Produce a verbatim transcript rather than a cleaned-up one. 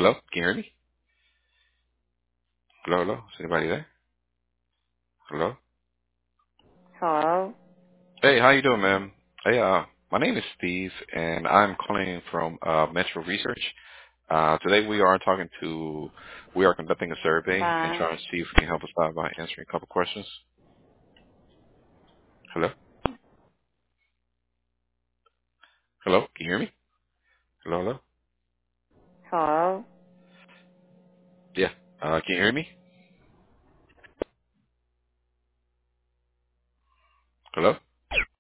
Hello? Can you hear me? Hello, hello? Is anybody there? Hello? Hello? Hey, how you doing, ma'am? Hey, uh, my name is Steve, and I'm calling from uh, Metro Research. Uh, today we are talking to, we are conducting a survey and Fine. trying to see if we can help us out by answering a couple questions. Hello? Hello? Can you hear me? Hello, hello? Hello? Yeah. Uh, can you hear me?